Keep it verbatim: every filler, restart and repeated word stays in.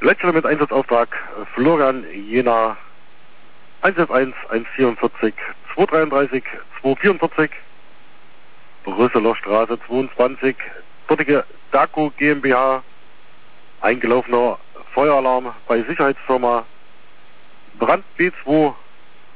Letzter mit Einsatzauftrag Florian Jena eins elf eins eins vierundvierzig zwei dreiunddreißig zwei vierundvierzig Brüsseler Straße zweiundzwanzig, dortige Daco GmbH, eingelaufener Feueralarm bei Sicherheitsfirma Brand B zwei